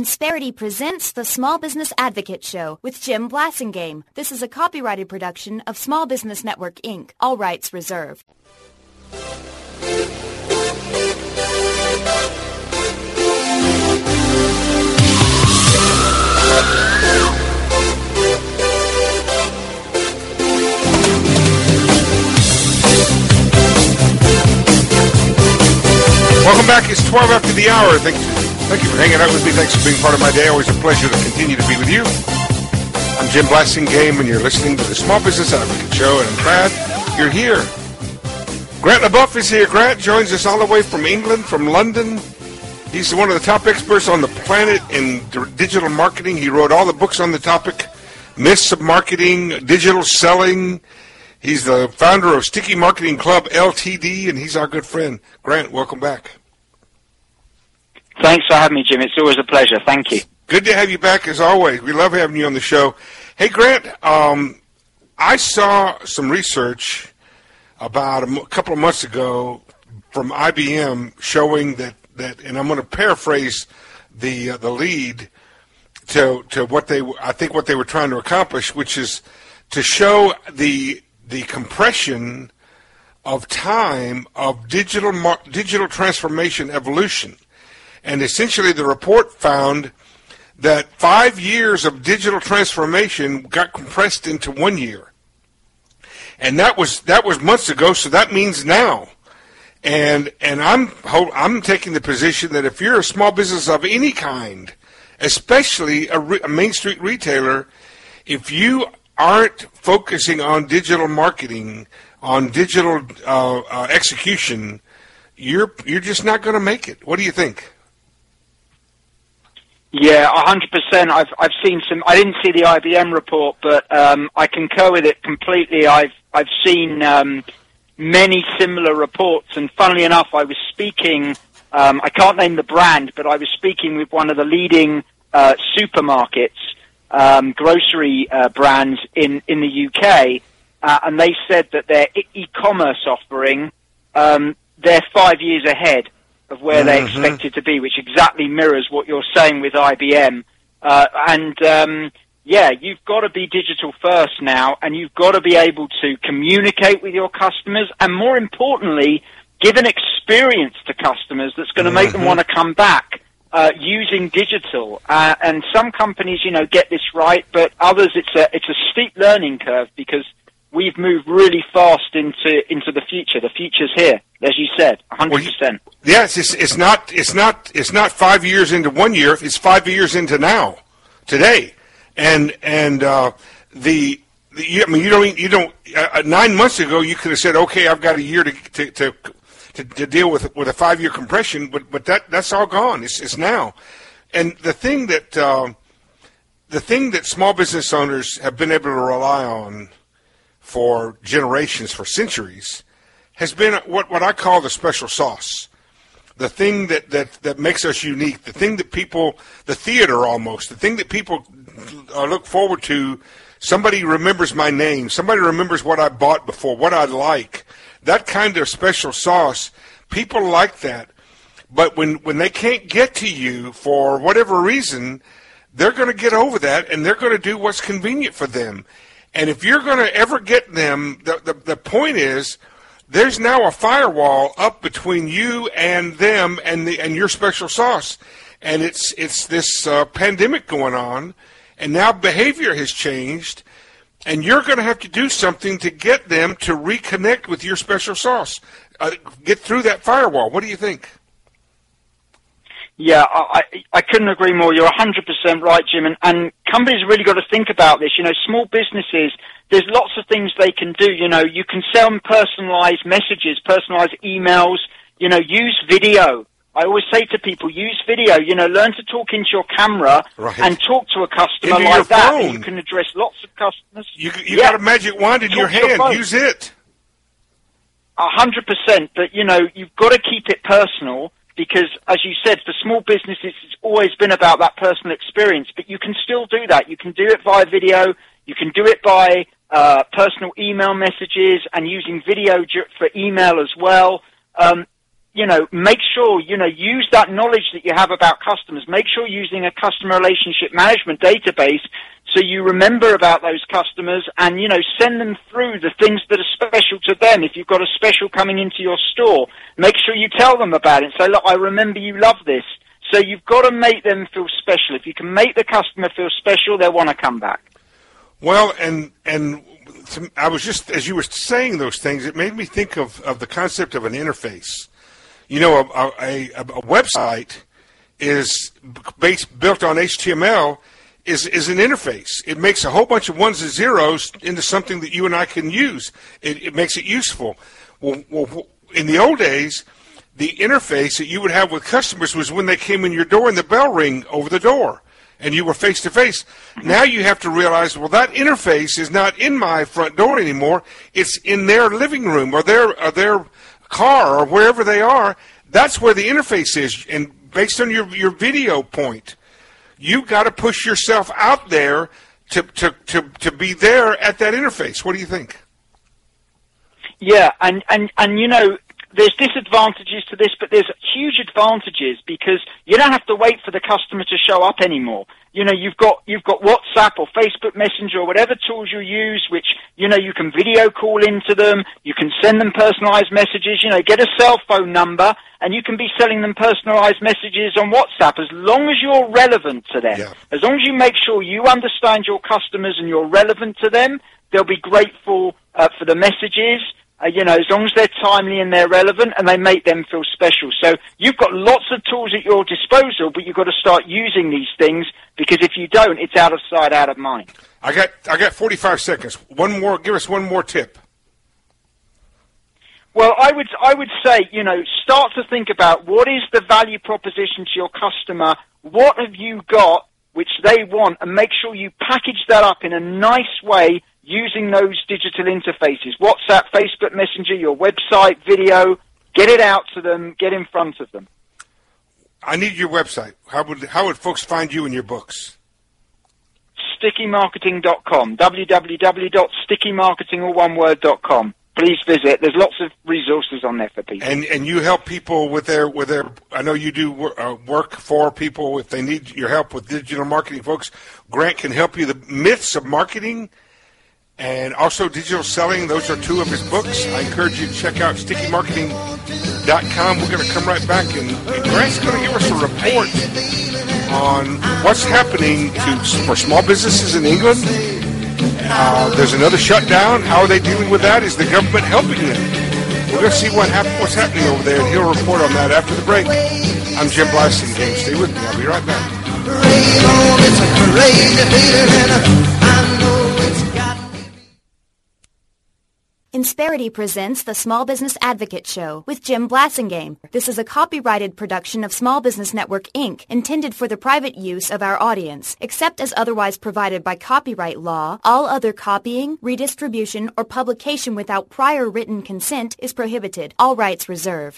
Insperity presents the Small Business Advocate Show with Jim Blasingame. This is a copyrighted production of Small Business Network, Inc. All rights reserved. Welcome back. It's 12 after the hour. Thank you for hanging out with me. Thanks for being part of my day. Always a pleasure to continue to be with you. I'm Jim Blasingame, and you're listening to the Small Business Advocate Show, and I'm glad you're here. Grant LaBeouf is here. Grant joins us all the way from England, from London. He's one of the top experts on the planet in digital marketing. He wrote all the books on the topic, Myths of Marketing, Digital Selling. He's the founder of Sticky Marketing Club, LTD, and he's our good friend. Grant, welcome back. Thanks for having me, Jim. It's always a pleasure. Thank you. Good to have you back, as always. We love having you on the show. Hey, Grant, I saw some research about a couple of months ago from IBM showing that and I'm going to paraphrase the lead to what I think what they were trying to accomplish, which is to show the compression of time of digital transformation evolution. And essentially the report found that 5 years of digital transformation got compressed into 1 year. And that was months ago, so that means now. And I'm taking the position that if you're a small business of any kind, especially a Main Street retailer, if you aren't focusing on digital marketing, on digital execution, you're just not going to make it. What do you think? Yeah, 100%. I've seen some. I didn't see the IBM report, but I concur with it completely. I've seen many similar reports, and funnily enough, I was speaking. I can't name the brand, but I was speaking with one of the leading supermarkets, grocery brands in the UK, and they said that their e-commerce offering, they're 5 years ahead of where they expected to be, which exactly mirrors what you're saying with IBM. Yeah, you've got to be digital first now, and you've got to be able to communicate with your customers, and more importantly, give an experience to customers that's going to make them want to come back using digital. And some companies, get this right, but others, it's a steep learning curve because we've moved really fast into the future. The future's here, as you said, 100%. Well, yes, it's not 5 years into 1 year. It's 5 years into now, today, and you don't. 9 months ago, you could have said, okay, I've got a year to deal with a 5 year compression, but that's all gone. It's now, and the thing that small business owners have been able to rely on for generations, for centuries, has been what I call the special sauce. The thing that makes us unique, the thing that people, the theater almost, the thing that people look forward to. Somebody remembers my name. Somebody remembers what I bought before, what I like. That kind of special sauce, people like that. But when they can't get to you for whatever reason, they're going to get over that, and they're going to do what's convenient for them. And if you're going to ever get them, the point is, there's now a firewall up between you and them and your special sauce. And it's this pandemic going on, and now behavior has changed, and you're going to have to do something to get them to reconnect with your special sauce, get through that firewall. What do you think? Yeah, I couldn't agree more. You're 100% right, Jim. And companies really got to think about this. Small businesses, there's lots of things they can do. You can send personalized messages, personalized emails, use video. I always say to people, use video, learn to talk into your camera and talk to a customer into like that. And you can address lots of customers. You got a magic wand in your hand. Use it. 100%. But, you've got to keep it personal. Because, as you said, for small businesses, it's always been about that personal experience. But you can still do that. You can do it via video. You can do it by personal email messages and using video for email as well. make sure, use that knowledge that you have about customers. Make sure using a customer relationship management database so you remember about those customers and, send them through the things that are special to them. If you've got a special coming into your store, make sure you tell them about it. Say, look, I remember you love this. So you've got to make them feel special. If you can make the customer feel special, they'll want to come back. Well, and I was just, as you were saying those things, it made me think of the concept of an interface. A website is built on HTML is an interface. It makes a whole bunch of ones and zeros into something that you and I can use. It makes it useful. Well, in the old days, the interface that you would have with customers was when they came in your door and the bell rang over the door and you were face to face. Now you have to realize, well, that interface is not in my front door anymore. It's in their living room or their car or wherever they are. That's where the interface is. And based on your video point, you got to push yourself out there to be there at that interface. What do you think? Yeah, and there's disadvantages to this, but there's huge advantages because you don't have to wait for the customer to show up anymore. You've got WhatsApp or Facebook Messenger or whatever tools you use, which, you can video call into them, you can send them personalized messages, get a cell phone number, and you can be selling them personalized messages on WhatsApp as long as you're relevant to them. Yeah. As long as you make sure you understand your customers and you're relevant to them, they'll be grateful for the messages. As long as they're timely and they're relevant and they make them feel special. So you've got lots of tools at your disposal, but you've got to start using these things because if you don't, it's out of sight, out of mind. I got 45 seconds. Give us one more tip. Well, I would say, start to think about what is the value proposition to your customer, what have you got which they want, and make sure you package that up in a nice way using those digital interfaces, WhatsApp, Facebook Messenger, your website, video, get it out to them, get in front of them. I need your website. How would folks find you and your books? StickyMarketing.com, www.stickymarketing.com. Please visit. There's lots of resources on there for people. And you help people with their. I know you do work for people if they need your help with digital marketing. Folks, Grant can help you. The myths of marketing and also digital selling. Those are two of his books. I encourage you to check out StickyMarketing.com. We're going to come right back and Grant's going to give us a report on what's happening for small businesses in England. There's another shutdown. How are they dealing with that? Is the government helping them? We're going to see what's happening over there, and he'll report on that after the break. I'm Jim Blasingame. Stay with me. I'll be right back. Insperity presents the Small Business Advocate Show with Jim Blasingame. This is a copyrighted production of Small Business Network, Inc., intended for the private use of our audience. Except as otherwise provided by copyright law, all other copying, redistribution, or publication without prior written consent is prohibited. All rights reserved.